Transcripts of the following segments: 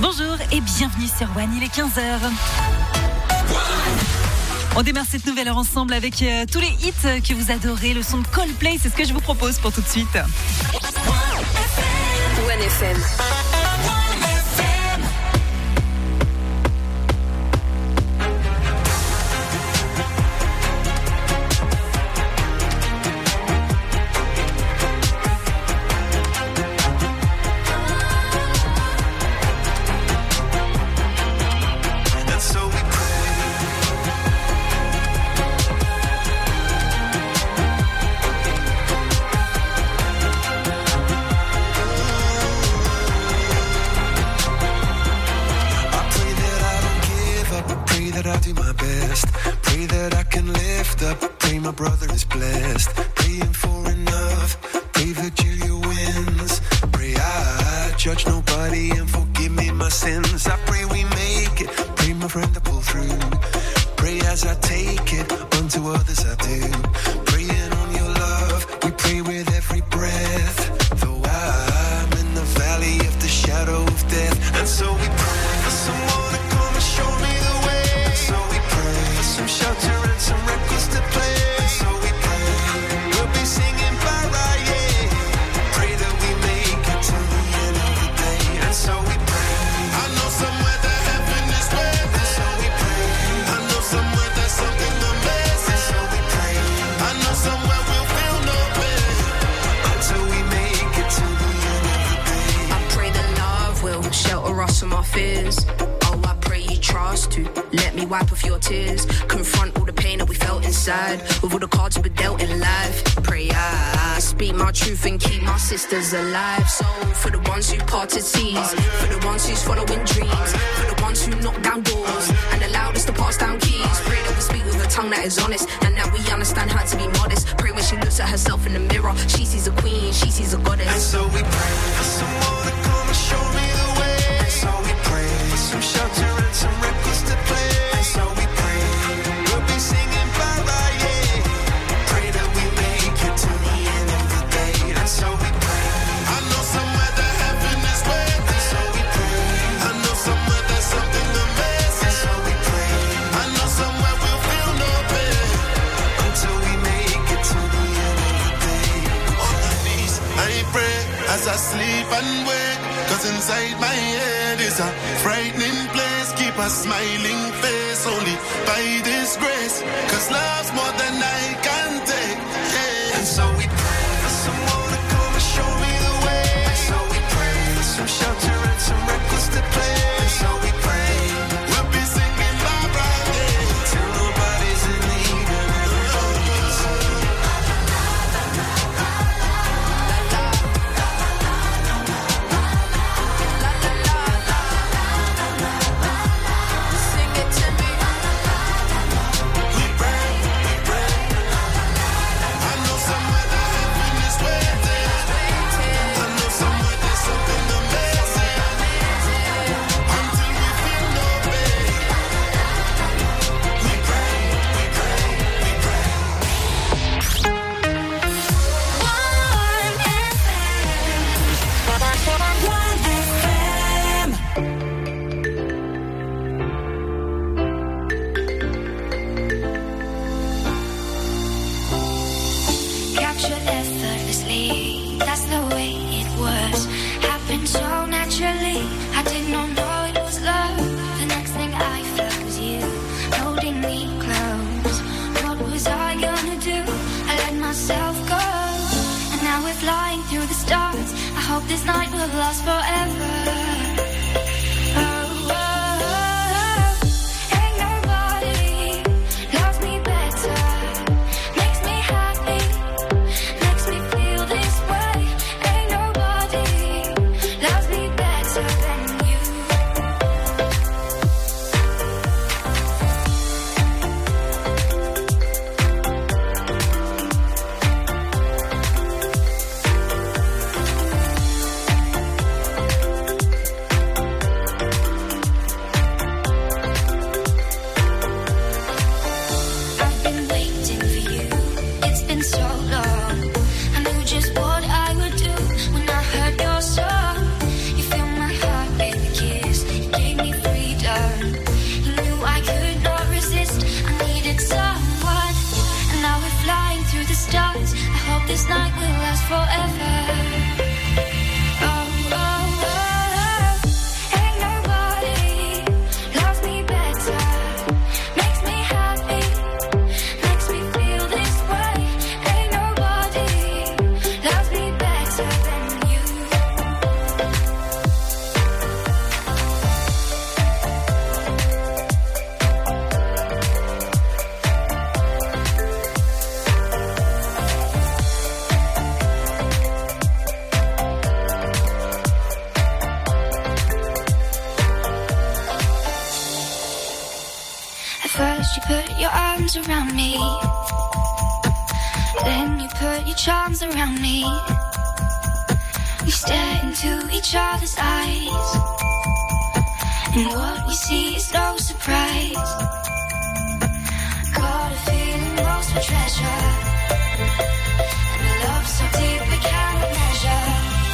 Bonjour et bienvenue sur One, il est 15h. On démarre cette nouvelle heure ensemble avec tous les hits que vous adorez. Le son de Coldplay, c'est ce que je vous propose pour tout de suite. One FM. Alive, so for the ones who parted seas, for the ones who's following dreams, for the ones who knock down doors and allowed us to pass down keys. Pray that we speak with a tongue that is honest and that we understand how to be modest. Pray when she looks at herself in the mirror, she sees a queen, she sees a goddess. And so we pray for someone to come and show me the way. And so we pray for some shelter and some records to play. And so we pray we'll be singing bye-bye, yeah. Pray that we make it to the end of the day. And so we as I sleep and wake, 'cause inside my head is a frightening place. Keep a smiling face only by this grace, 'cause love's more than I can take, yeah. And so we pray for someone to come and show me the way. And so we pray for some shelter and some records to play. And so we pray we'll be singing bye-bye, yeah, till nobody's in need anymore. This night will last forever. forever. Oh, oh, oh. Ain't nobody loves me better. Makes me happy, makes me feel this way. Ain't nobody loves me better than you. At first you put your arms around me, then you put your charms around me. We stare into each other's eyes, and what we see is no surprise. Got a feeling lost for treasure, and a love so deep we cannot measure.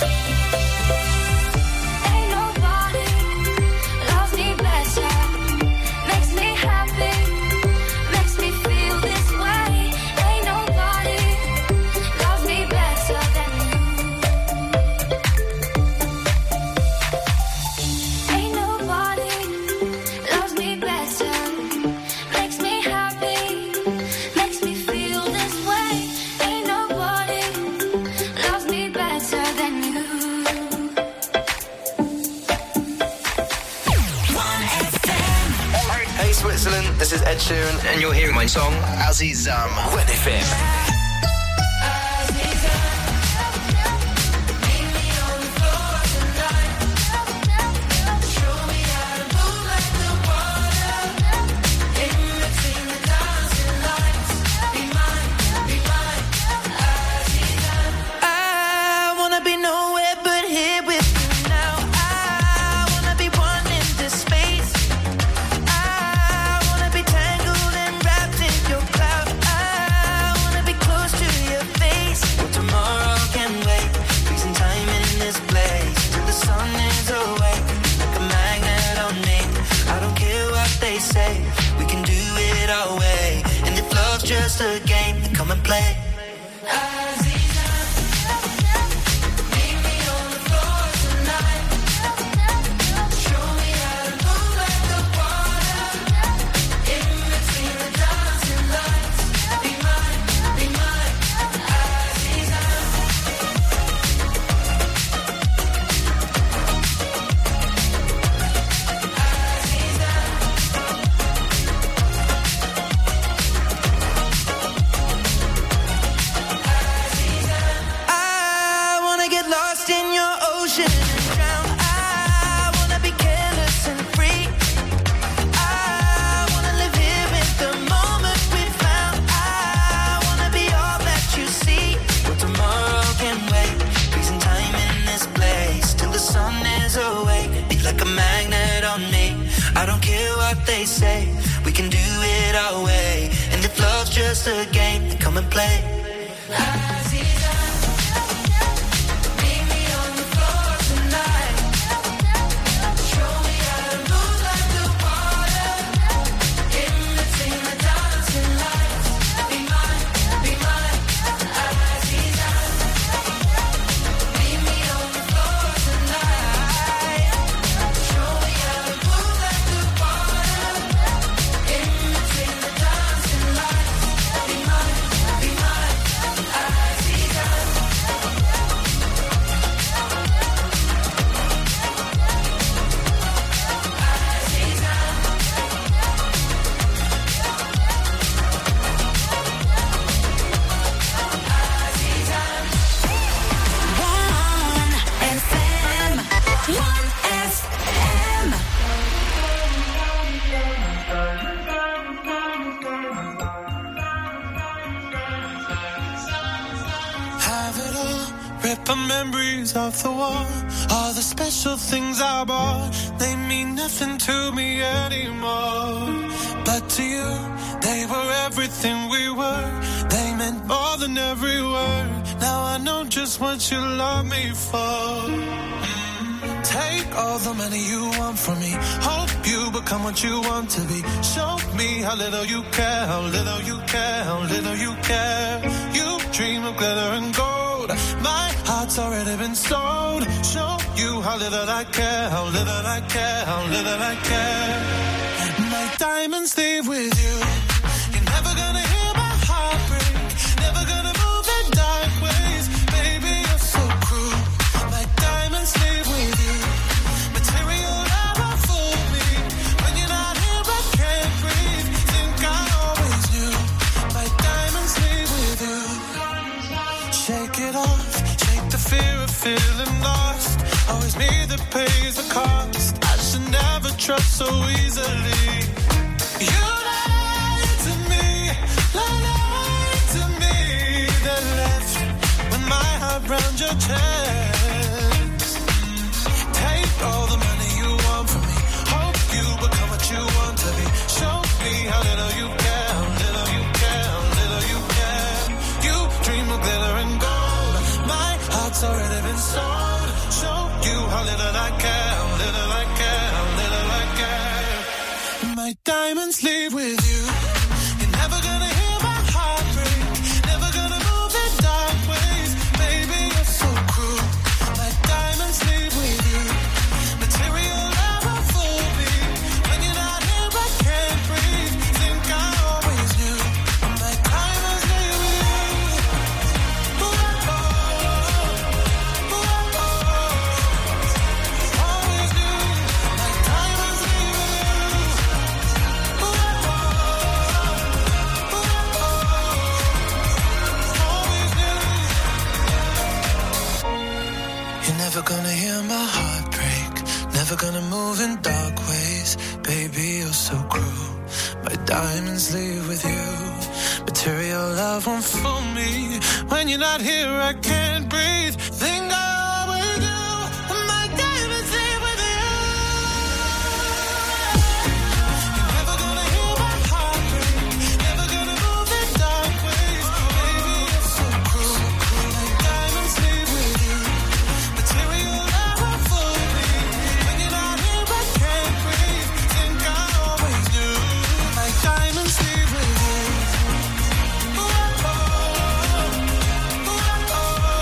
Ain't nobody loves me better. Makes me happy, makes me feel this way. Ain't nobody loves me better than you. Ain't nobody loves me better. Makes me happy, makes me feel this way. Ain't nobody loves me better than you. Hey Switzerland, this is Ed Sheeran and you're hearing my song Azizam. Red FM. I wanna be nowhere but here with you now. I wanna be one in this space. I wanna be tangled and wrapped in your cloud. I wanna be close to your face. Well, tomorrow can wait. Freezing time in this place till the sun is awake. Like a magnet on me. I don't care what they say. We can do it our way. And if love's just a game, then come and play. I wanna get lost in your ocean and drown. I wanna be careless and free. I wanna live here in the moment we found. I wanna be all that you see. Well, tomorrow can wait. Freezing time in this place till the sun is awake. Be like a magnet on me. I don't care what they say. We can do it our way. And if love's just a game, then come and play. Rip the memories of the war. All the special things I bought, they mean nothing to me anymore. But to you, they were everything we were. They meant more than every word. Now I know just what you love me for. Take all the money you want from me. Hope you become what you want to be. Show me how little you care, how little you care, how little you care. You dream of glitter and gold. gold. My heart's already been sold. Show you how little I care, how little I care, how little I care. My diamonds leave with you. You're never gonna hear my heart break. Never gonna move in dark ways. Baby, you're so cruel. My diamonds leave with you. Material never fool me. When you're not here, I can't breathe. Think I always knew. My diamonds leave with you. Shake it off. Shake the fear of feeling lost. Always me that pays the cost. I should never trust so easily. You lied to me, lied to me. Then left with my heart round your chest. Take all the money you want from me. Hope you become what you want to be. Show me how little you care, how little you care, how little you care. You dream of glitter and gold. My heart's already been sold. Show you how little I care, how little I care, how little I care. My diamonds leave with you. You're never gonna hear my heart break. Never gonna move in dark ways. Baby, you're so cruel. My diamonds leave with you. Material never fool me. When you're not here, I can't breathe. Think I always knew. My diamonds leave with you. Ooh, oh, ooh, oh, always knew. My diamonds leave with you. You're never gonna hear my heart break. Never gonna move in dark ways. Baby, you're so cruel. My diamonds leave with you. Material love won't fool me. When you're not here, I can't breathe. Think I always do. My diamonds leave with you. You're never gonna hear my heart break. Never gonna move in dark ways. Baby, you're so cruel. My diamonds leave with you. Material never fool me. When you're not here, I can't breathe. Think I always knew. My diamonds leave with you. Ooh, oh, ooh, oh,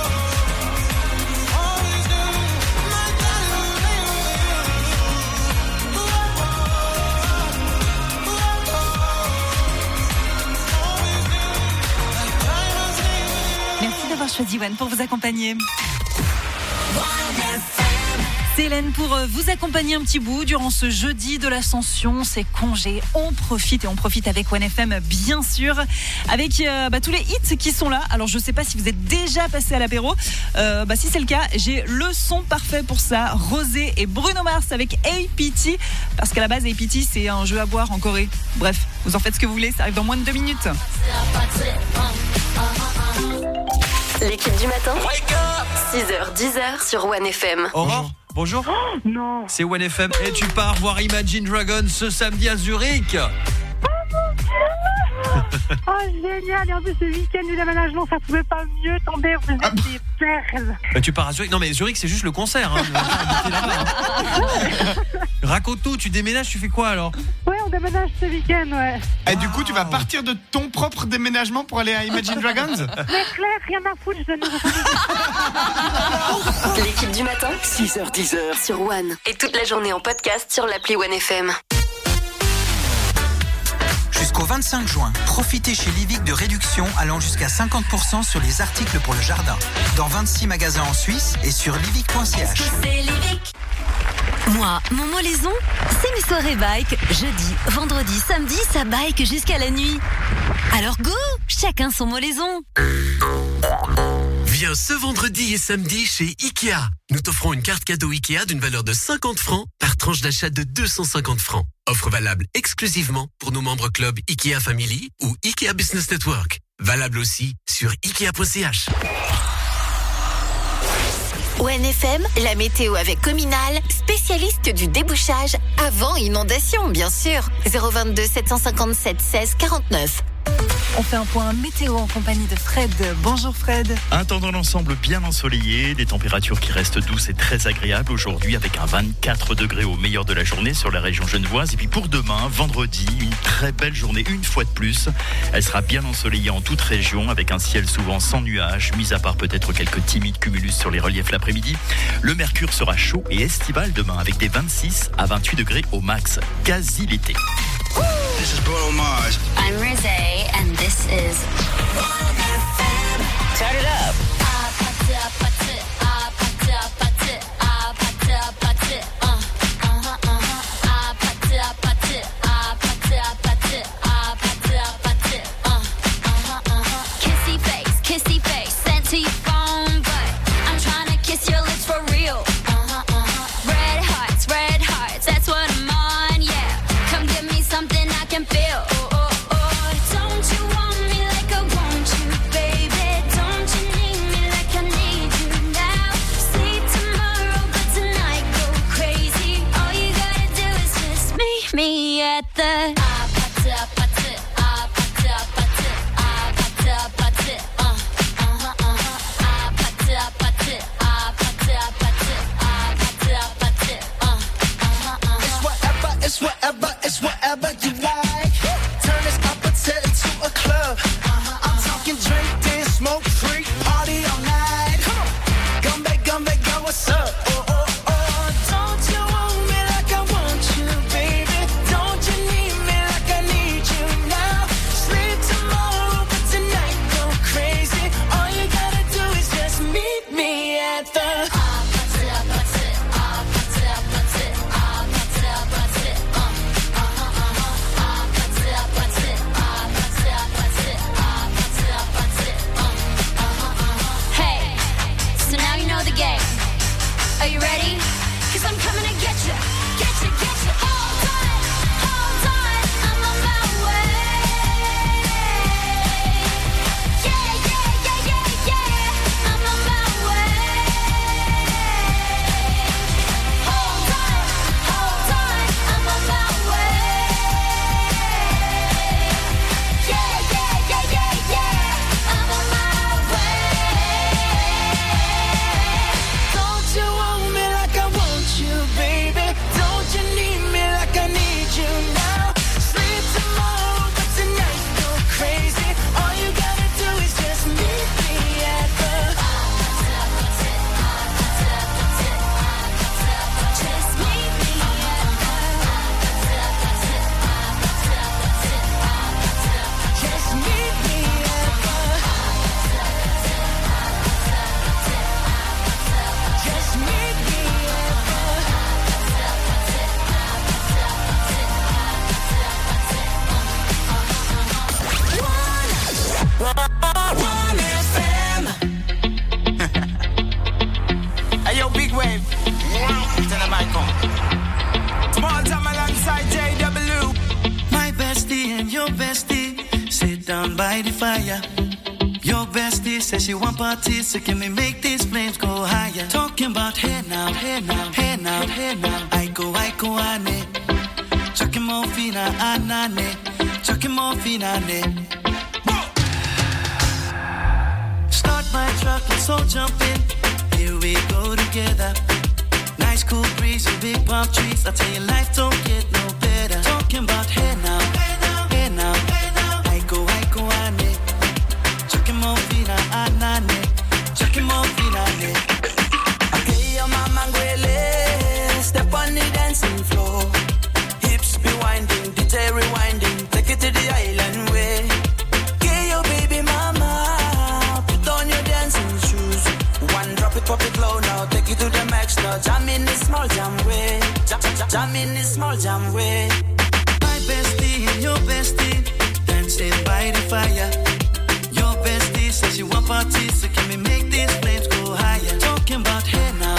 always knew. My diamonds leave with you. Ooh, oh, ooh, always knew. My diamonds leave with you. Merci d'avoir choisi One pour vous accompagner. C'est Hélène pour vous accompagner un petit bout durant ce jeudi de l'Ascension, c'est congé. On profite avec One FM bien sûr, avec tous les hits qui sont là. Alors je sais pas si vous êtes déjà passé à l'apéro, si c'est le cas, j'ai le son parfait pour ça. Rosé et Bruno Mars avec APT, parce qu'à la base APT c'est un jeu à boire en Corée. Bref, vous en faites ce que vous voulez, ça arrive dans moins de 2 minutes. L'équipe du matin, 6h, 10h sur One FM. Aurore, bonjour. Oh, non. C'est One FM et tu pars voir Imagine Dragons ce samedi à Zurich. Oh, génial. Et en plus, ce week-end du déménagement, ça pouvait pas mieux tomber. Vous êtes des perles. Tu pars à Zurich. Non, mais Zurich, c'est juste le concert. Raconte tout. Tu déménages, tu fais quoi alors? Ouais, on déménage ce week-end, ouais. Et du coup, tu vas partir de ton propre déménagement pour aller à Imagine Dragons? Mais Claire, rien à foutre, je donne L'équipe du matin, 6h, 10h sur One. Et toute la journée en podcast sur l'appli One FM. Jusqu'au 25 juin, profitez chez Livic de réductions allant jusqu'à 50% sur les articles pour le jardin. Dans 26 magasins en Suisse et sur livic.ch. Moi, mon molaison, c'est mes soirées bike. Jeudi, vendredi, samedi, ça bike jusqu'à la nuit. Alors go, chacun son molaison. Viens ce vendredi et samedi chez Ikea. Nous t'offrons une carte cadeau Ikea d'une valeur de 50 francs par tranche d'achat de 250 francs. Offre valable exclusivement pour nos membres club Ikea Family ou Ikea Business Network. Valable aussi sur Ikea.ch. ONFM, la météo avec Cominal, spécialiste du débouchage avant inondation, bien sûr. 022 757 16 49. On fait un point météo en compagnie de Fred. Bonjour Fred. Un temps dans l'ensemble bien ensoleillé, des températures qui restent douces et très agréables aujourd'hui avec un 24 degrés au meilleur de la journée sur la région genevoise. Et puis pour demain, vendredi, une très belle journée une fois de plus. Elle sera bien ensoleillée en toute région avec un ciel souvent sans nuages, mis à part peut-être quelques timides cumulus sur les reliefs l'après-midi. Le mercure sera chaud et estival demain avec des 26 à 28 degrés au max, quasi l'été. This is Bruno Mars. I'm Rosé, and this is Turn it up. Kissy face, sent to your phone, but I'm trying to kiss your lips for real. Red hearts, that's what I'm on, yeah. Come give me something I can feel. Don't you want me like I want you, baby? Don't you need me like I need you now? Sleep tomorrow, but tonight go crazy. All you gotta do is just meet me at the It's whatever you like. Turn this opposite into a club. I'm talking drink, dance, smoke, freak, party all night. Come back, girl, what's up? Don't you want me like I want you, baby? Don't you need me like I need you now? Sleep tomorrow, but tonight go crazy. All you gotta do is just meet me at the Are you ready? 'Cause I'm coming to get you. Hold on, I'm on my way. Yeah, I'm on my way. Hold on, I'm on my way. Yeah, I'm on my way. Don't you want me like I want you, baby? Don't you need me like I need you now? Sleep tomorrow, but tonight go crazy. All you gotta do is just meet me at the just meet me at the just meet me at the just meet me One FM. Hey yo, big wave. Tell them I come. Small time alongside JW. My bestie and your bestie sit down by the fire. Your bestie says she want parties, so can we make these flames go higher? Talking about hey now. I go ane. Chucking more fina anane. Chucking more fina ne. Start my truck, let's all jump in. Here we go together. Nice cool breeze and big palm trees. I tell you, life don't get no better. Talking about hey now. I go ane. Chucking more fina anane. Chucking more fina ne. Okay, your mama ngwele. Step on the dancing floor. Hips be winding, DJ rewinding. Take it to the island way. Okay, your baby mama. Put on your dancing shoes. One drop it, pop it low now. Take it to the max now. Jam in the small jam way. Jam in the small jam way. My bestie and your bestie dancing by the fire. Your bestie says you want parties, so can we make these flames go higher? Talking about hey now.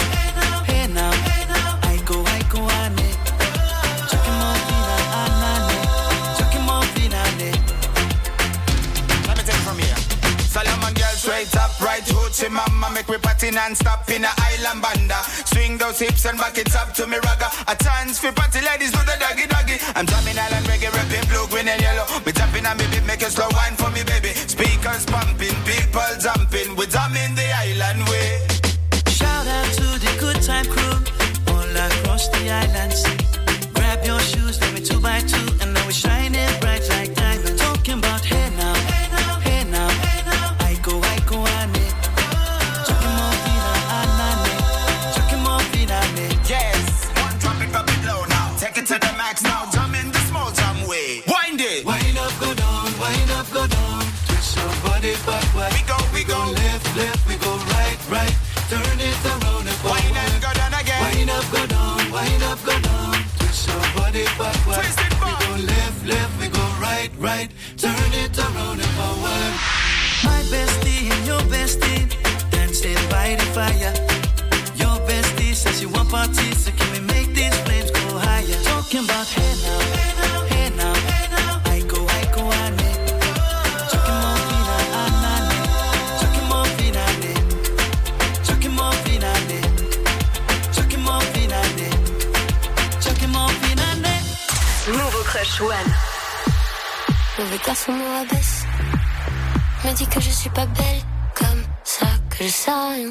I go ane. Chucking more fina anane. Chucking more fina ne. Let me take it from here. Solomon girl straight up, right hoochie mama, make we party dancing non-stop in a island banda. Swing those hips and back it up to me ragga. A chance for party ladies do the doggy doggy. I'm drumming island reggae, rapping blue, green and yellow. Me tapping on me beat, make a slow wine for me baby. Speakers pumping, people jumping. We drumming the island way. Shout out to the good time crew all across the island sea. Grab your shoes, let me 2x2, and now we're shining bright like diamonds. Talking about hey now, hey now, hey now, hey now. I go, ane. Talking more fina, anane. Talking more fina, yes, one drop it low now. Take it to the max now. Jump in the small jam way. Wind it. Wind up, go down, wind up, go down. Twist your body backward. We go left, we go right. Turn it around and forward. Wind up, go down again. Wind up, go down, wind up, go down. Twist your body backward. Twist it back. We go left, we go right. Turn it around and forward. My bestie and your bestie dancing by the fire. Your bestie says you want parties, so can we make these flames go higher? Talking about hey now, hey now, hey now, hey now. I go, ane. Talking more fina, anane. Talking more fina, talking more fina, talking more fina, talking more fina. Nouveau Crush One. Mauvais garçon me rabaisse. Me dit que je suis pas belle, comme ça, que je sais rien.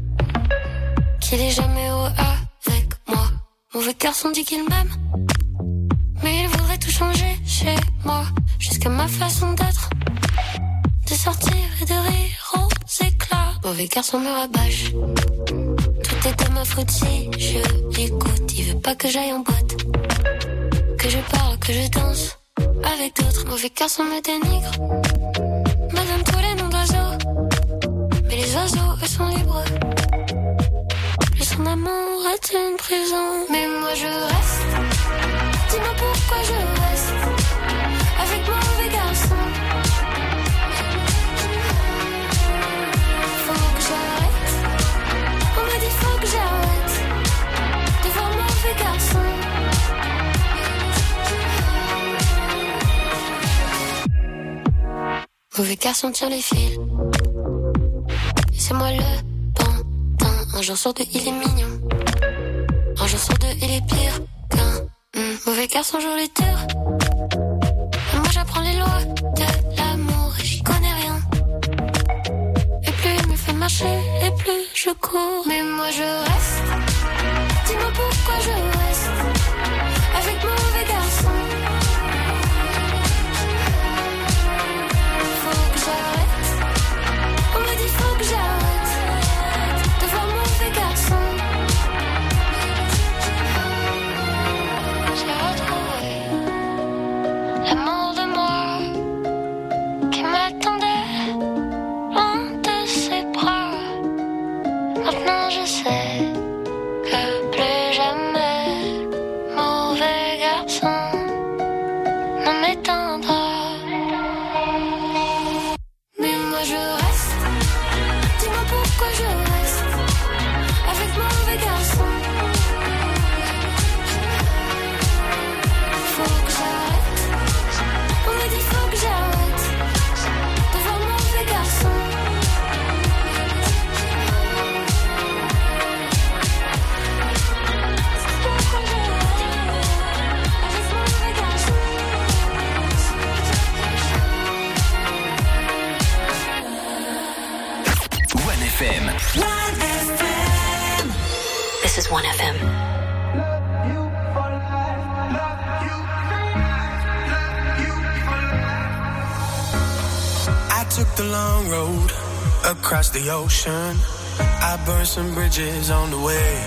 Qu'il est jamais heureux avec moi. Mauvais garçon dit qu'il m'aime, mais il voudrait tout changer chez moi. Jusqu'à ma façon d'être, de sortir et de rire aux éclats. Mauvais garçon me rabâche. Tout est de ma faute si je l'écoute. Il veut pas que j'aille en boîte, que je parle, que je danse avec d'autres. Mauvais garçon me dénigre, me donne tous les noms d'oiseaux, mais les oiseaux eux sont libres. Le son d'amour est une prison, mais moi je reste. Dis-moi pourquoi je reste avec mon mauvais garçon. Faut que j'arrête. On m'a dit faut que j'arrête de voir mon mauvais garçon. Mauvais garçon tire les fils, et c'est moi le pantin. Un jour sur deux il est mignon, un jour sur deux il est pire qu'un mauvais garçon joue les tours. Et moi j'apprends les lois de l'amour et j'y connais rien. Et plus il me fait marcher, et plus je cours. Mais moi je reste. Dis-moi pourquoi je reste avec mon mauvais garçon. On m'a dit faut que j'arrête de voir mon mauvais garçon. J'ai retrouvé l'amour de moi qui m'attendait loin de ses bras. Maintenant je sais que plus jamais mauvais garçon ne m'éteindra. Mais moi je reste. Dis-moi pourquoi je reste avec mon mauvais garçon. Faut que j'arrête. On m'a dit faut que j'arrête de voir mon mauvais garçon. Pourquoi je reste avec mon mauvais garçon. FM. This is 1FM. I took the long road across the ocean. I burned some bridges on the way.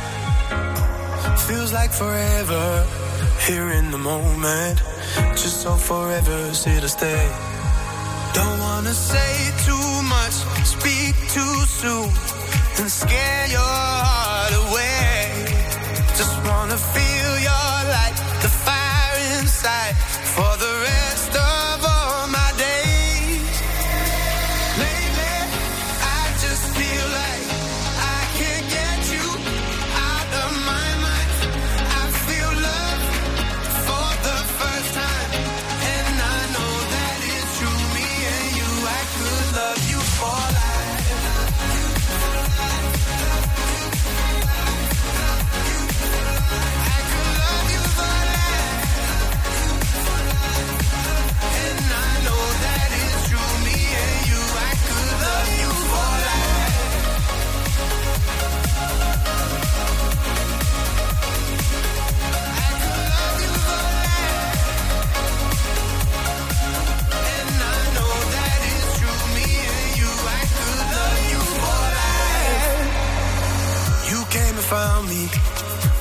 Feels like forever here in the moment. Just so forever's here to stay. Don't wanna say too much, speak too soon, and scare your heart away. Just wanna feel your light, the fire inside, for the rest of all my days. Lately, I just feel like I can't get you out of my mind. I feel love for the first time, and I know that it's true. Me and you, I could love you for life.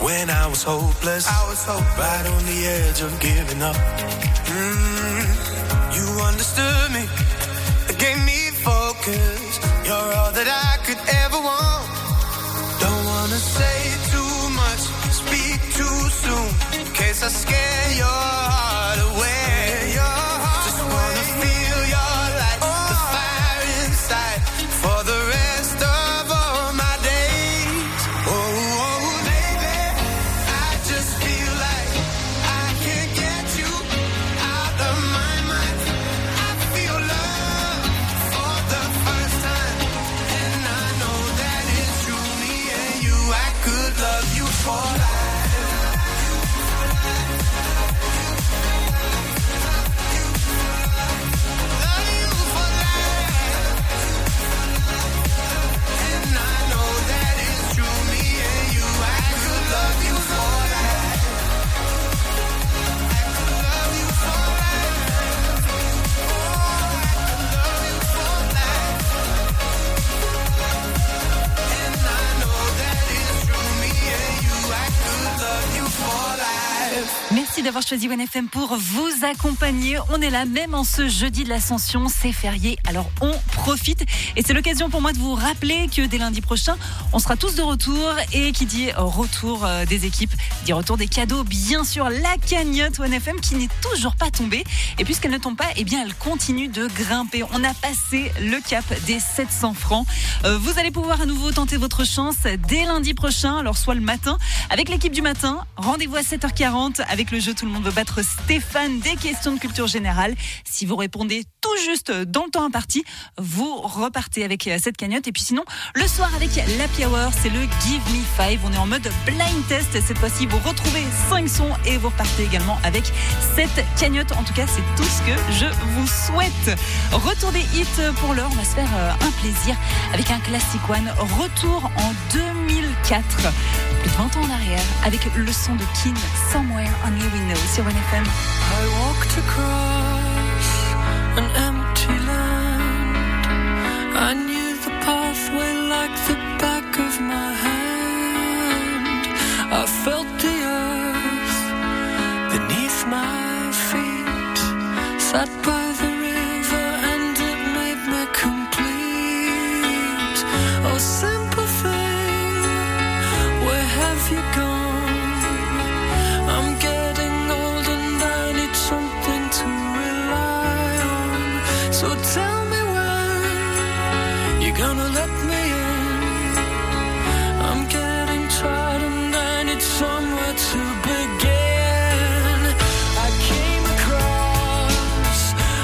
when I was hopeless, right on the edge of giving up. You understood me, gave me focus. You're all that I could ever want. Don't wanna say too much, speak too soon, in case I scare your heart away. Just wanna feel your light, the fire inside, for the rest of all my days. Oh, baby, I just feel like I can't get you out of my mind. I feel love for the first time, and I know that it's true. Me and you, I could love you for life. Merci d'avoir choisi OneFM pour vous accompagner. On est là même en ce jeudi de l'Ascension, c'est férié, alors on profite. Et c'est l'occasion pour moi de vous rappeler que dès lundi prochain, on sera tous de retour. Et qui dit retour des équipes, dit retour des cadeaux. Bien sûr, la cagnotte OneFM qui n'est toujours pas tombée. Et puisqu'elle ne tombe pas, eh bien elle continue de grimper. On a passé le cap des 700 francs. Vous allez pouvoir à nouveau tenter votre chance dès lundi prochain, alors soit le matin avec l'équipe du matin. Rendez-vous à 7h40 avec le jeu Tout le monde veut battre Stéphane, des questions de culture générale. Si vous répondez tout juste dans le temps imparti, vous repartez avec cette cagnotte. Et puis sinon, le soir avec l'Happy Hour, c'est le Give Me 5. On est en mode blind test. Cette fois-ci, vous retrouvez 5 sons et vous repartez également avec cette cagnotte. En tout cas, c'est tout ce que je vous souhaite. Retour des hits pour l'heure. On va se faire un plaisir avec un classic one. Retour en 2004. Plus de 20 ans en arrière avec le son de Kin, Somewhere Only We Know sur OneFM. I walked across an empty land. I knew the pathway like the back of my hand. I felt the earth beneath my feet. Sat by the river and it made me complete. Oh, simple thing, where have you gone? I'm getting old and I need something to rely on. So tell me when you're gonna let me in. I'm getting tired and I need somewhere to begin. I came across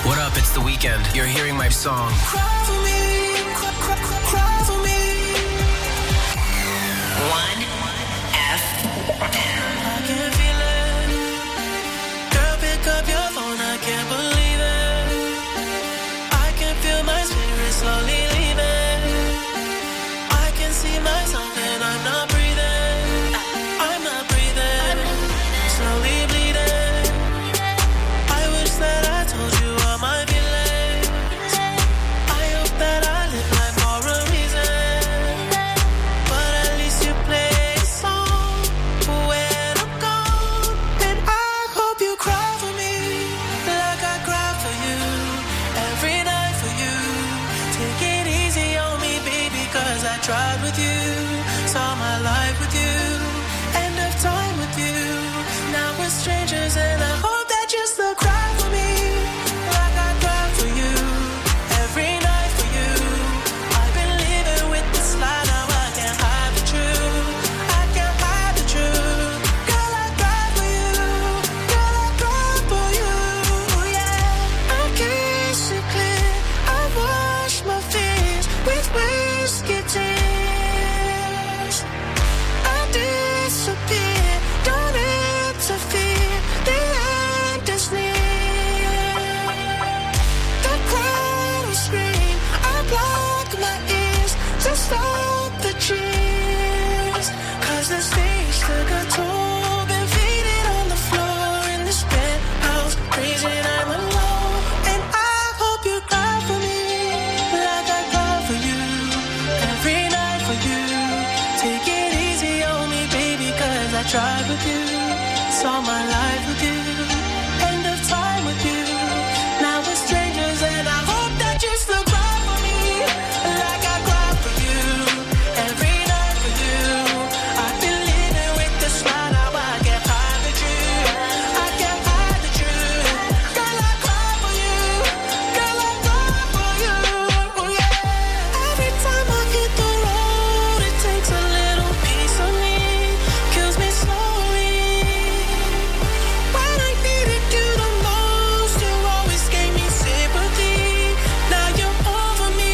What up? It's The Weeknd. You're hearing my song. Cry for me, cry for me. 1FM. I can feel it. Girl, pick up your phone, I can't believe it. I can feel my spirit slowly leaving. I can see myself and I'm not breathing. I'm not breathing. Slowly bleeding. I wish that I told you all my feelings. I hope that I live life for a reason. But at least you play a song when I'm gone. And I hope you cry for me like I cry for you. Every night for you. Take it easy on me, baby, cause I tried with you. Saw my life with you. End of time with you. Now we're strangers and I hope that you still cry for me like I cry for you. Every night for you. I've been living with this lie, now I can't hide the truth. I can't hide the truth. Girl, I cry for you. Girl, I cry for you. Yeah, I kiss it clear. I wash my fears with whiskey tears. I disappear. Don't interfere. The end is near. The crowd will scream. I block my ears to stop the cheers. Cause the stage took a toll. Been faded on the floor in this penthouse. Reason I'm alone. And I hope you cry for me like I cry for you. Every night for you. Take it easy on me, baby, cause I tried with you. Saw my life with you. End of time with you. Now we're strangers and I hope that you still cry for me like I cry for you. Every night for you. I've been living with this lie, now I can't hide the truth. I can't hide the truth. Girl, I cry for you. Girl, I cry for you. Yeah. Every time I hit the road, it takes a little piece of me. Kills me slowly. When I needed you the most, you always gave me sympathy. Now you're over me.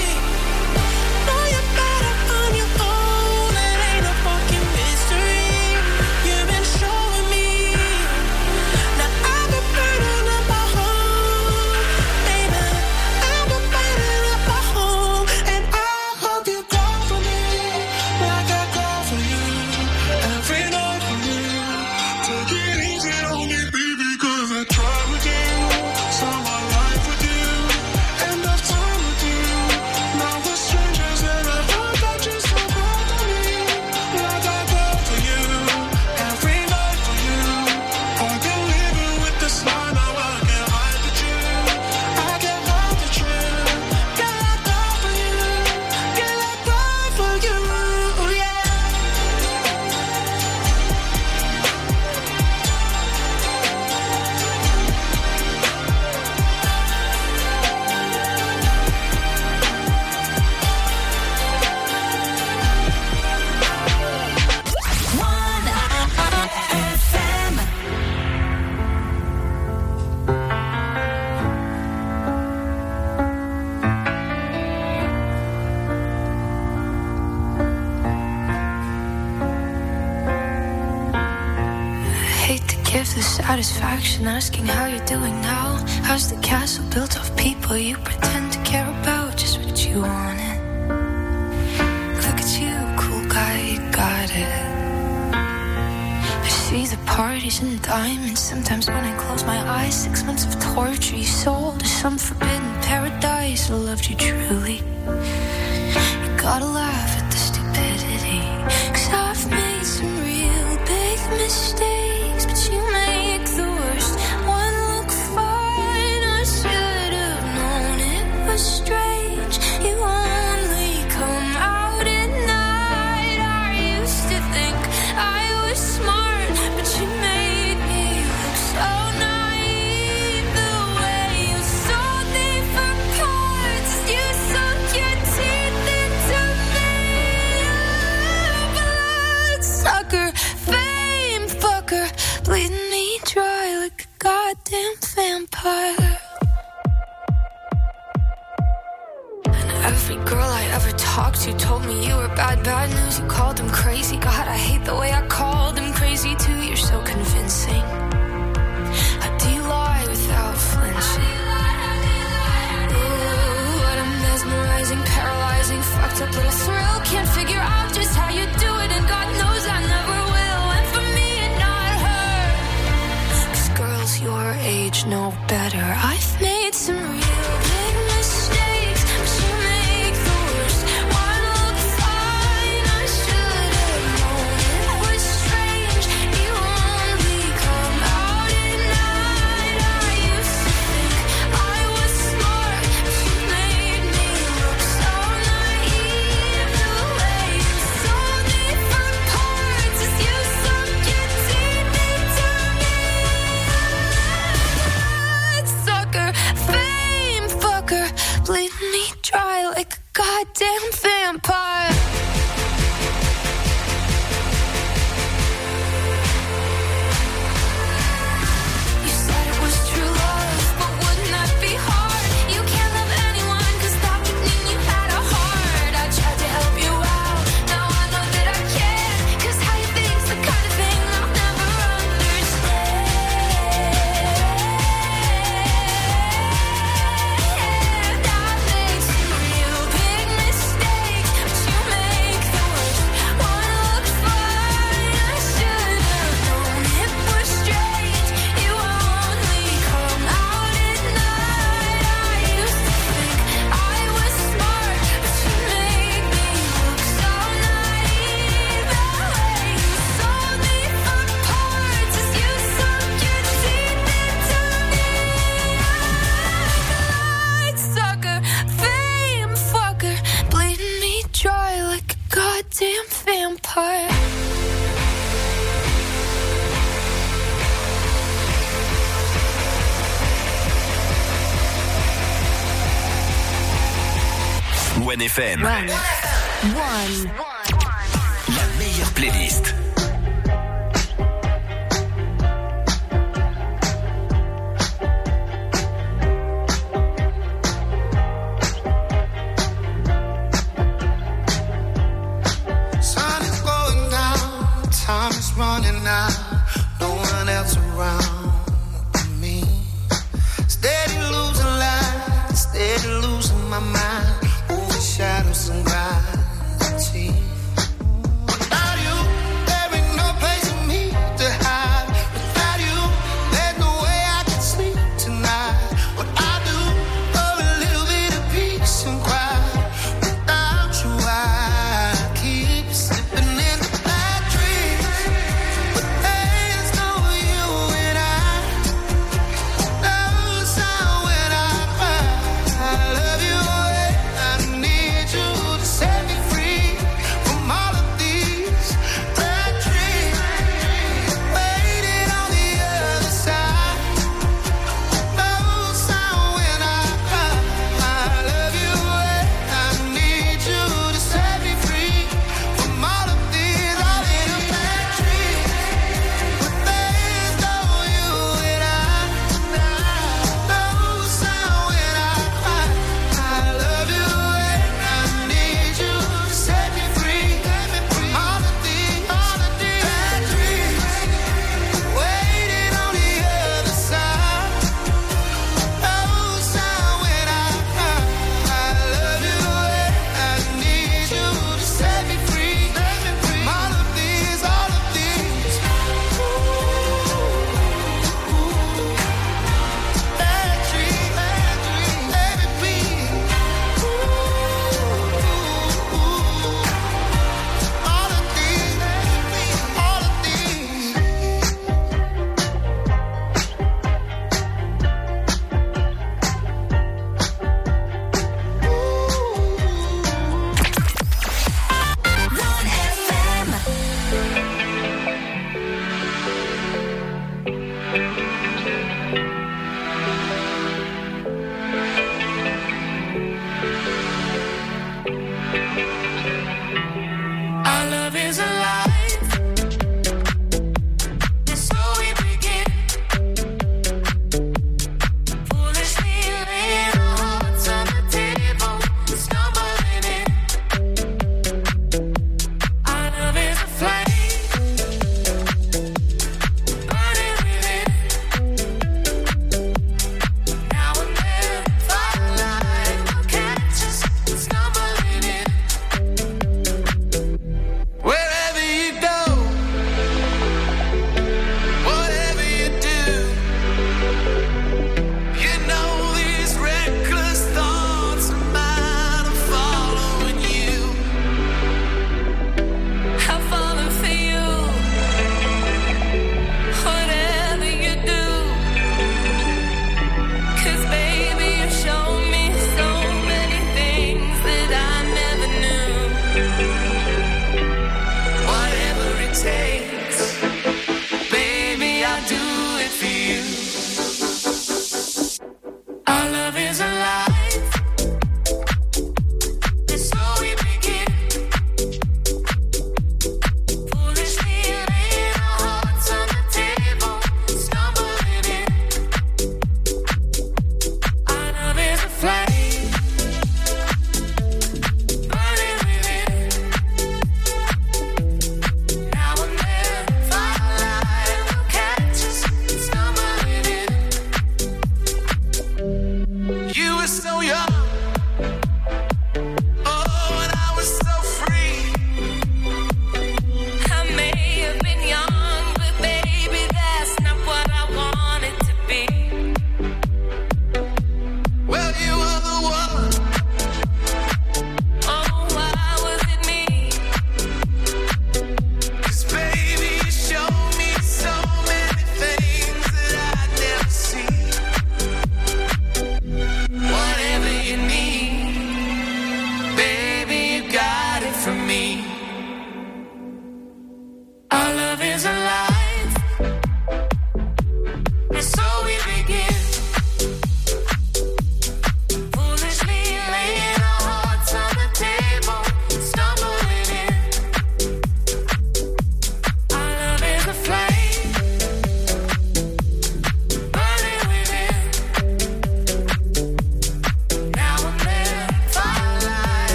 Know you're better on your own. It ain't a fucking mystery. You've been showing me. Now I've been burning up my home, baby. I've been burning up my home, and I hope you cry for me like I cry for you. Every night for you. Take it easy on me, baby, cause I tried with you. Saw my life with you. End of time with you. Now we're strangers and I hope that you still cry for me like I cry for you. Every night for you. I've been living with this lie, now I can't hide the truth. I can't hide the truth. Girl, I cry for you. Girl, I cry for you. Yeah. Hate to give the satisfaction asking how you're doing now. How's the castle built of people you pretend to care about? Just what you wanted. Look at you, cool guy, you got it. I see the parties and diamonds. Sometimes when I close my eyes, 6 months of torture you sold to some forbidden paradise. I loved you truly. You gotta laugh at the stupidity, 'cause I've made some real big mistakes, but you make the worst one look fine. I should have known it was strange. You only come out at night. I used to think I was smart, but you made me look so naive. The way you sold me for cards, you sunk your teeth into me. Blood sucker, fame fucker. Every girl I ever talked to told me you were bad, bad news. You called them crazy. God, I hate the way I called them crazy too. You're so convincing. How do you lie without flinching? Ooh, what a mesmerizing, paralyzing, fucked up little thrill. Can't figure out just how you do it, and God knows I never will. And for me and not her, 'cause girls your age know better. I've made some real big mistakes, but you make the worst one look fine. I should have known it was strange. You only come out at night. I used to think I was smart, but you made me look so naive. The way you sold me for parts as you sunk your teeth into me. Sucker, fame fucker, bleed me dry like a goddamn vampire. You said it was true love, but wouldn't that be hard? You can't love anyone, 'cause that would mean you had a heart. I tried to help you out, now I know that I can't, 'cause how you think's the kind of thing I'll never understand. I've made some real big mistakes, but you make the worst one look fine. I should have known it was strange. You only come out at night. I used to think I was smart, but you made me look so naive. The way you sold me for parts as you sunk your teeth into me. Light sucker, fame fucker, bleeding me dry like a goddamn vampire. One FM. One. La meilleure playlist. Sun is going down, time is running out, no one else around me. Steady losing light, steady losing my mind, over shadows and gravity. Without you, there ain't no place for me to hide. Without you, there's no way I can sleep tonight. What I do for a little bit of peace and quiet. Without you, I keep slipping into bad dreams. But there's no you and I. No sound when I cry. I love you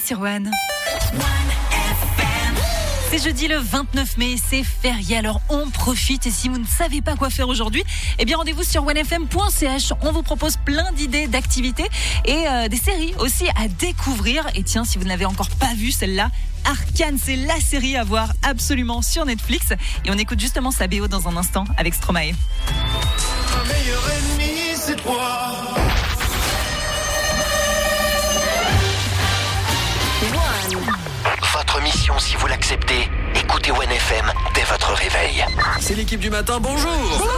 sur One. C'est jeudi le 29 mai, c'est férié, alors on profite. Et si vous ne savez pas quoi faire aujourd'hui, eh bien rendez-vous sur onefm.ch. On vous propose plein d'idées, d'activités et des séries aussi à découvrir. Et tiens, si vous n'avez encore pas vu celle-là, Arcane, c'est la série à voir absolument sur Netflix. Et on écoute justement sa BO dans un instant avec Stromae. Un meilleur ennemi, c'est toi. Votre mission, si vous l'acceptez, écoutez One FM dès votre réveil. C'est l'équipe du matin, bonjour.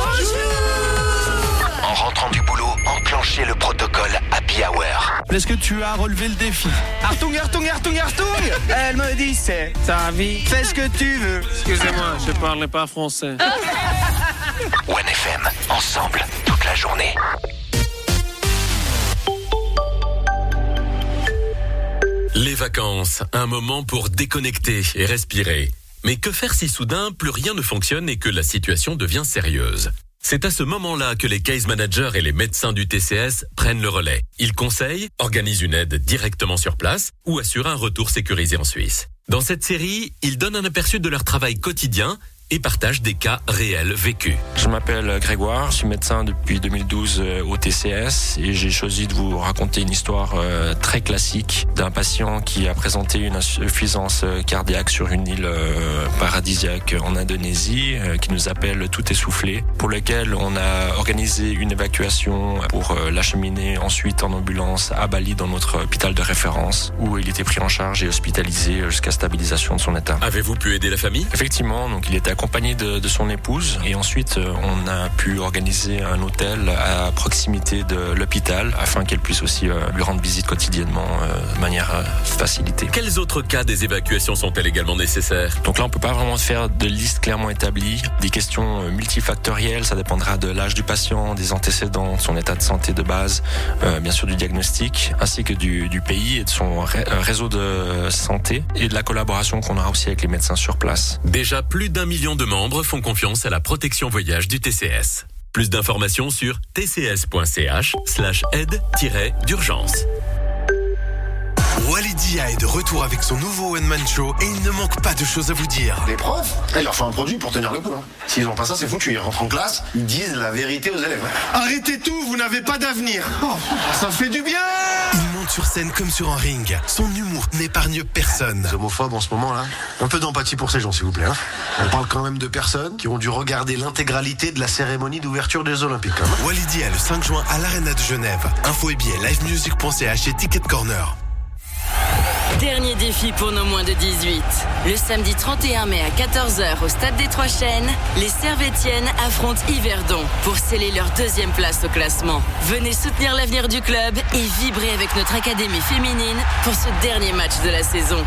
En rentrant du boulot, enclenchez le protocole Happy Hour. Est-ce que tu as relevé le défi? Artung, Artung, Artung, Artung. Elle me dit c'est ta vie, fais ce que tu veux. Excusez-moi, je parle pas français. One FM, ensemble, toute la journée. Les vacances, un moment pour déconnecter et respirer. Mais que faire si soudain, plus rien ne fonctionne et que la situation devient sérieuse? C'est à ce moment-là que les case managers et les médecins du TCS prennent le relais. Ils conseillent, organisent une aide directement sur place ou assurent un retour sécurisé en Suisse. Dans cette série, ils donnent un aperçu de leur travail quotidien et partagent des cas réels vécus. Je m'appelle Grégoire, je suis médecin depuis 2012 au TCS et j'ai choisi de vous raconter une histoire très classique d'un patient qui a présenté une insuffisance cardiaque sur une île paradisiaque en Indonésie, qui nous appelle tout essoufflé, pour lequel on a organisé une évacuation pour l'acheminer ensuite en ambulance à Bali dans notre hôpital de référence où il était pris en charge et hospitalisé jusqu'à stabilisation de son état. Avez-vous pu aider la famille? Effectivement, donc il était accompagné de son épouse et ensuite on a pu organiser un hôtel à proximité de l'hôpital afin qu'elle puisse aussi lui rendre visite quotidiennement de manière facilitée. Quels autres cas des évacuations sont-elles également nécessaires? Donc là on peut pas vraiment faire de liste clairement établie, des questions multifactorielles, ça dépendra de l'âge du patient, des antécédents, de son état de santé de base, bien sûr du diagnostic, ainsi que du pays et de son réseau de santé et de la collaboration qu'on aura aussi avec les médecins sur place. Déjà plus d'1 million de membres font confiance à la protection voyage du TCS. Plus d'informations sur tcs.ch/aide-d'urgence. Walidia est de retour avec son nouveau one-man show et il ne manque pas de choses à vous dire. Les profs, il leur faut un produit pour tenir le coup. S'ils n'ont pas ça, c'est foutu. Ils rentrent en classe, ils disent la vérité aux élèves. Arrêtez tout, vous n'avez pas d'avenir. Oh, ça fait du bien. Il monte sur scène comme sur un ring. Son humour n'épargne personne. Les homophobes en ce moment-là, un peu d'empathie pour ces gens, s'il vous plaît. On parle quand même de personnes qui ont dû regarder l'intégralité de la cérémonie d'ouverture des Olympiques. Walidia le 5 juin à l'Arena de Genève. Info et billets livemusic.ch et Ticket Corner. Dernier défi pour nos moins de 18. Le samedi 31 mai à 14h au Stade des Trois Chênes, les Servétiennes affrontent Yverdon pour sceller leur 2e place au classement. Venez soutenir l'avenir du club et vibrer avec notre académie féminine pour ce dernier match de la saison.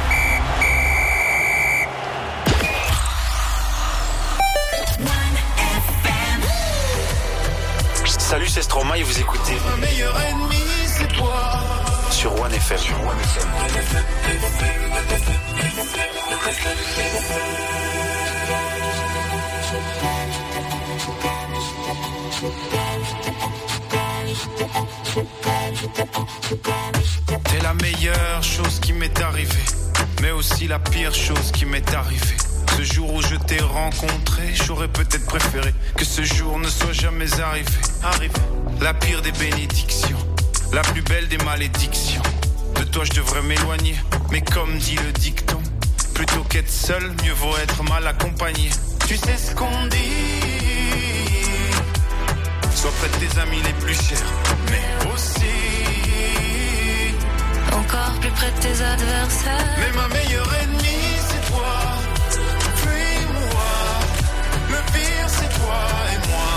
Salut, c'est Stromae et vous écoutez Un meilleur ennemi, c'est toi. Sur One FM. T'es la meilleure chose qui m'est arrivée, mais aussi la pire chose qui m'est arrivée. Ce jour où je t'ai rencontré, j'aurais peut-être préféré que ce jour ne soit jamais arrivé. La pire des bénédictions, la plus belle des malédictions. De toi je devrais m'éloigner, mais comme dit le dicton, plutôt qu'être seul, mieux vaut être mal accompagné. Tu sais ce qu'on dit, sois près de tes amis les plus chers, mais aussi encore plus près de tes adversaires. Mais ma meilleure ennemie c'est toi. Fuis-moi, le pire c'est toi et moi.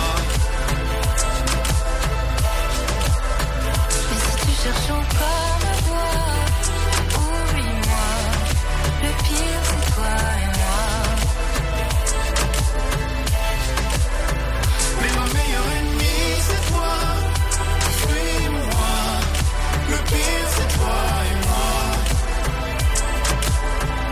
Mais si tu cherches encore ma voix, oublie-moi, le pire c'est toi et moi. Mais ma meilleure ennemie c'est toi. Fuis-moi, le pire c'est toi et moi.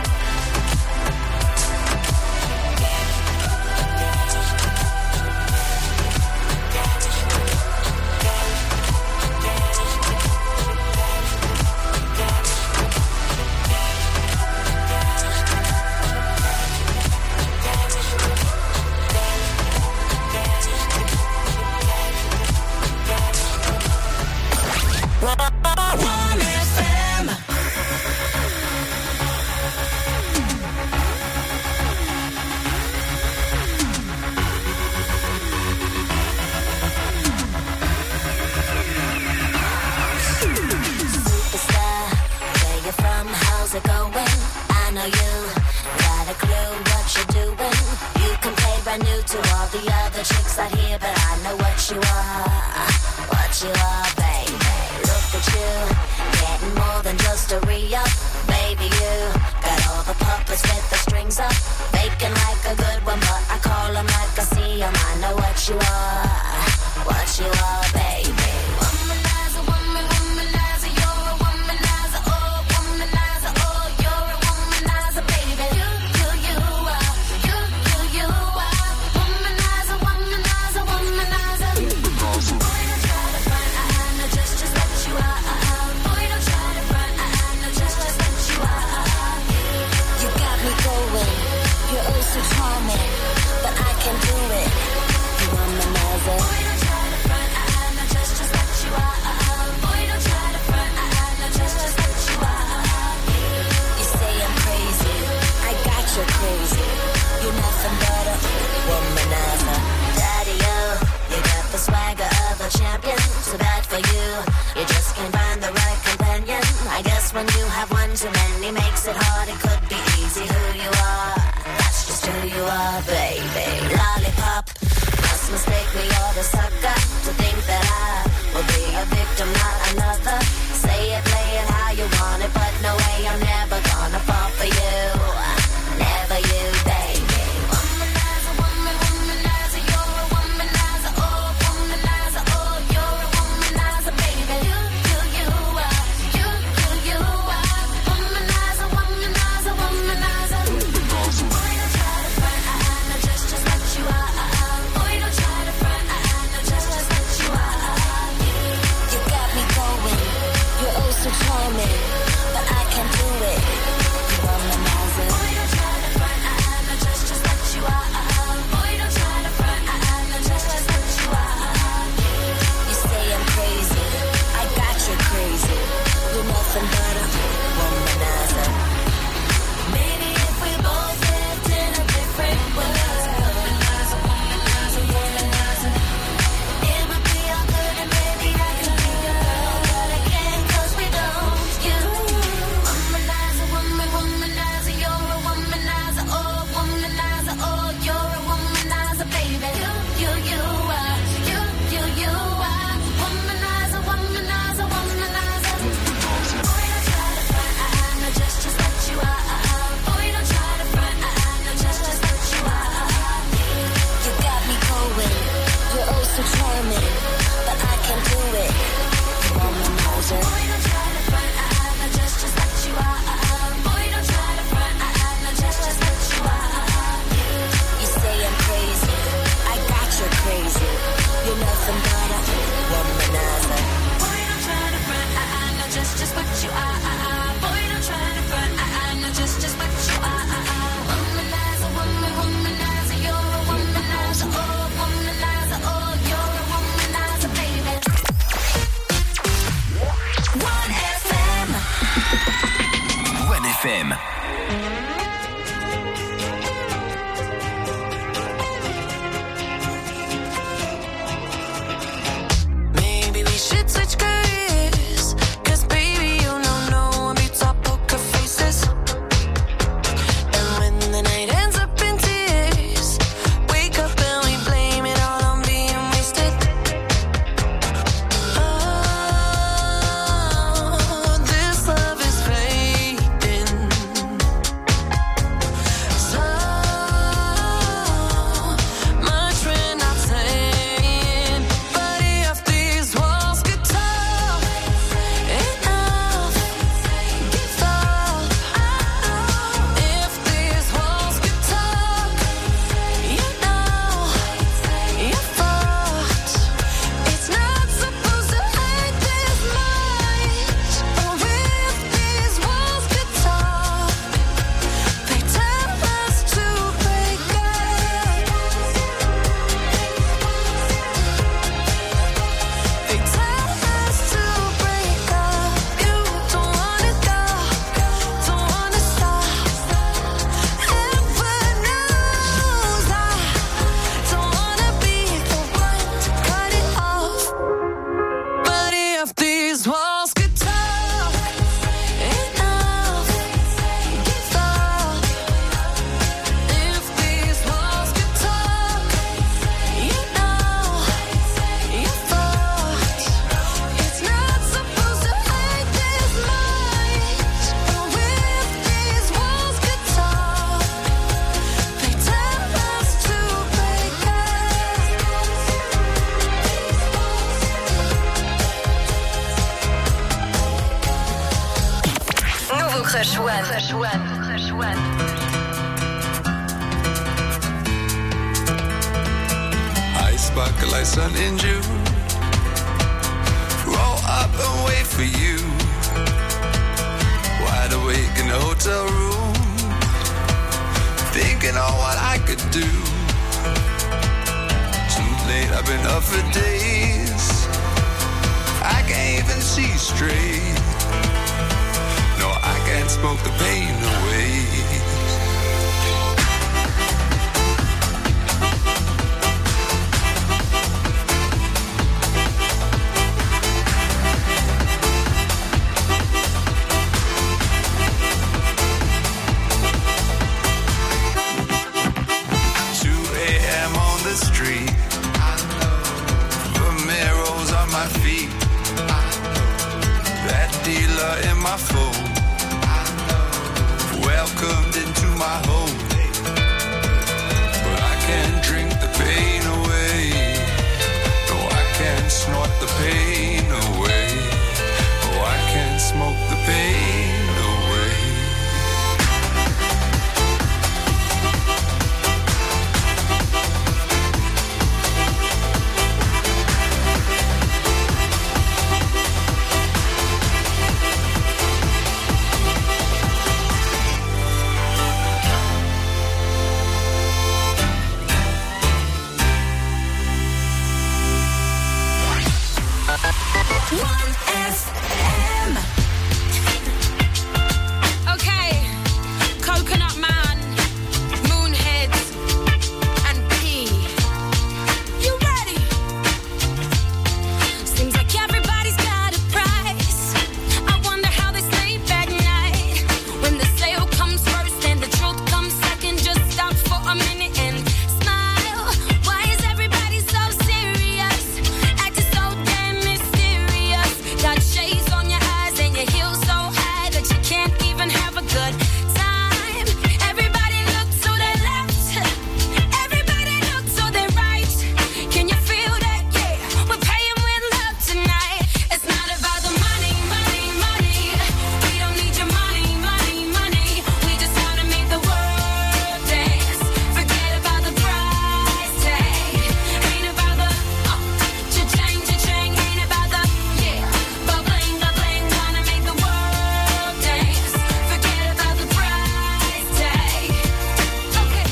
know you got a clue what you're doing. You can play brand new to all the other chicks out here, but I know what you are, baby. Look at you, getting more than just a re-up. Baby, you got all the puppets with the strings up, faking like a good one, but I call them like I see them. I know what you are, baby. Womanizer, womanizer, you're a womanizer, oh, womanizer, oh, you're a womanizer, baby. You are, you are, womanizer, womanizer, womanizer. Boy, don't try to front, I know just what you are. Boy, don't try to front, I know just what you are. You got me going, you're oh so charming, but I can do it. You womanizer. Boy, don't try to front, I know just what you are. Boy, don't try to front, I know just what you are. You say I'm crazy, I got you crazy. You're nothing but a womanizer. Daddy-o, you got the swagger of a champion. So bad for you, you just can't find the right companion. I guess when you have one too many makes it hard. It could be easy who you are. That's just who you are, baby. Lollipop, must mistake me or the sucker to think that I will be a victim, not another. Say it, play it how you want it, but no way, I'm never gonna fall for you. Never you, baby. Womanizer, womanizer, you're a womanizer, oh, womanizer, oh, you're a womanizer, baby. You are, you are, womanizer, womanizer, womanizer. Boy, don't try to front, I know just what you are. Boy, don't try to front, I know just what you are. You got me going, you're oh so charming, but I can do it. You womanizer. Boy, don't try to front, I know just what you are. Boy, don't try to front, I know just what you are. You say I'm crazy, I got you crazy. You're nothing but a womanizer. Maybe if we both lived in a different world, womanizer, womanizer, womanizer, it would be all good and maybe I could be your girl, but I can't 'cause we don't. You womanizer, womanizer, you're a womanizer, oh, womanizer, oh, you're a womanizer, baby. You are, you are, womanizer, womanizer, womanizer. Boy, don't try to front, I know just what you are. Boy, don't try to front, I know just what you are. You got me going, you're oh so charming, but I can do it. You womanizer. Boy, don't try to front, I know just what you are. Boy, don't try to front, I know just what you are. You say I'm crazy, I got you crazy. You're nothing but a womanizer. Boy, don't try to front, I know just what you are. Boy, don't try to front, I know just what you are. Womanizer, womanizer, you're a womanizer, oh, womanizer, oh, you're a womanizer, baby. 1FM. 1FM. Maybe we should switch careers, 'cause baby, you know no one beats our poker faces. And when the night ends up in tears, wake up and we blame it all on being wasted. Oh, this love is fading. Crush One. Crush One. Crush One. I sparkle like sun in June. Roll up and wait for you. Wide awake in the hotel room, thinking on what I could do. Too late, I've been up for days. I can't even see straight. No, I can't smoke the pain away. 2 a.m. on the street. Romero's on my feet. That dealer in my phone. Welcomed into my home. But I can't drink the pain away. No, I can't snort the pain away. Oh, I can't smoke the pain away. Okay, Coconut Man, Moonheads, and P. You ready? Seems like everybody's got a price. I wonder how they sleep at night. When the sale comes first and the truth comes second, just stop for a minute and smile. Why is everybody so serious? Acting so damn mysterious. Got shades on your eyes and your heels so high that you can't even have a good time. Everybody look to their left. Everybody look to their right. Can you feel that? Yeah, we're paying with love tonight. It's not about the money, money, money. We don't need your money, money, money. We just wanna make the world dance. Forget about the price tag. Ain't about the cha-ching, cha-ching. Ain't about the ba-bling, ba-bling. Wanna make the world dance. Forget about the price tag. Okay,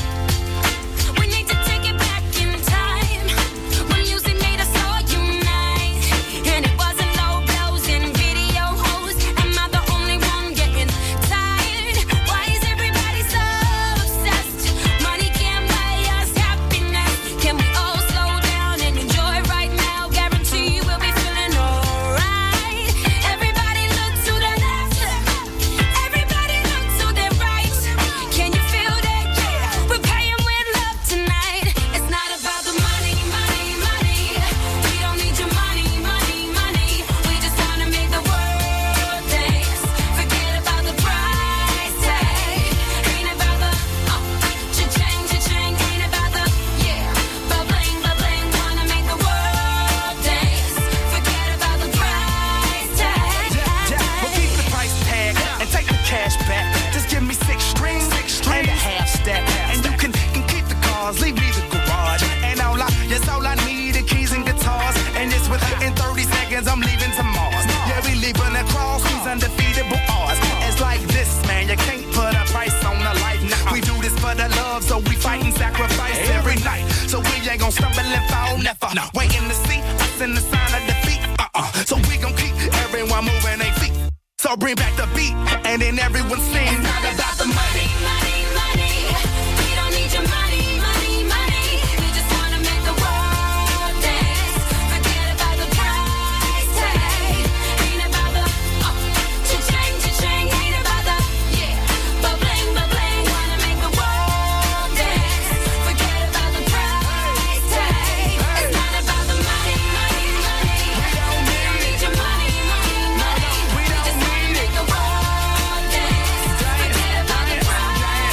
we need to take it back in time when music made us all unite, and it wasn't low blows and video hoes. Am I the only one getting tired? Why is everybody so obsessed? Money can't buy us happiness. Can we all slow down and enjoy right now? Guarantee we'll be feeling alright. Everybody look to the left. Everybody look to their right. Can you feel that? Yeah, we're paying with love tonight. It's not about the money, money, money. We don't need your money, money, money. We just wanna make the world dance. Forget about the price tag. Ain't about the cha-ching, cha-ching. Ain't about the ba-bling, ba-bling. Wanna make the world dance. Forget about the price tag. Well, keep the price tag and take the cash back. Just give me 6 strings and a half stack. And you can keep the cars, leave me the garage. And all I need are keys and guitars. And it's within 30 seconds, I'm leaving to Mars. Yeah, we leaving across these undefeatable odds. It's like this, man, you can't put a price on a life now. We do this for the love, so we fight and sacrifice every night. So we ain't gon' stumble and fall, never. Waiting to see us in the sign of defeat. So we gon' keep everyone moving their feet. So bring back the beat, and then everyone sings. It's not about the money. Money, money. We don't need your money, money, money. We just wanna make the world dance. Forget about the price tag. Ain't about the cha-ching, cha-ching. Ain't about the ba-bling, ba-bling. Wanna make the world dance. Forget about the price tag. It's not about the money, money, money. We don't need your money, money, money. We just wanna make the world dance. Forget about the price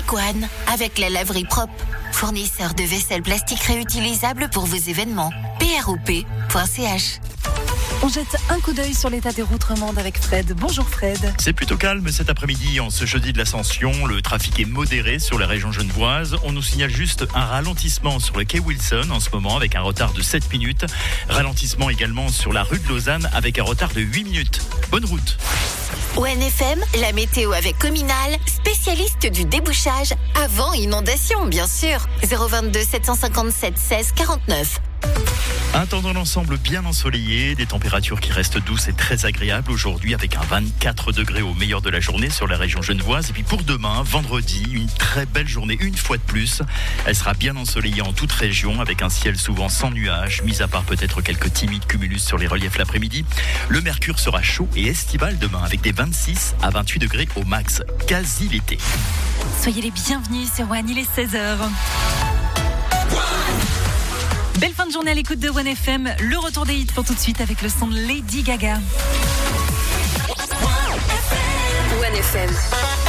Plastic One, avec la laverie propre. Fournisseur de vaisselle plastique réutilisable pour vos événements. PROP.ch. On jette un coup d'œil sur l'état des routes romandes avec Fred. Bonjour Fred. C'est plutôt calme cet après-midi en ce jeudi de l'Ascension. Le trafic est modéré sur la région genevoise. On nous signale juste un ralentissement sur le quai Wilson en ce moment avec un retard de 7 minutes. Ralentissement également sur la rue de Lausanne avec un retard de 8 minutes. Bonne route. ONFM, la météo avec Cominal, spécialiste du débouchage avant inondation, bien sûr. 022 757 16 49. Un temps dans l'ensemble bien ensoleillé, des températures qui restent douces et très agréables aujourd'hui avec un 24 degrés au meilleur de la journée sur la région genevoise. Et puis pour demain, vendredi, une très belle journée une fois de plus. Elle sera bien ensoleillée en toute région avec un ciel souvent sans nuages, mis à part peut-être quelques timides cumulus sur les reliefs l'après-midi. Le mercure sera chaud et estival demain avec des 26 à 28 degrés au max, quasi l'été. Soyez les bienvenus sur One, il est 16h. Belle fin de journée à l'écoute de One FM. Le retour des hits pour tout de suite avec le son de Lady Gaga. One FM.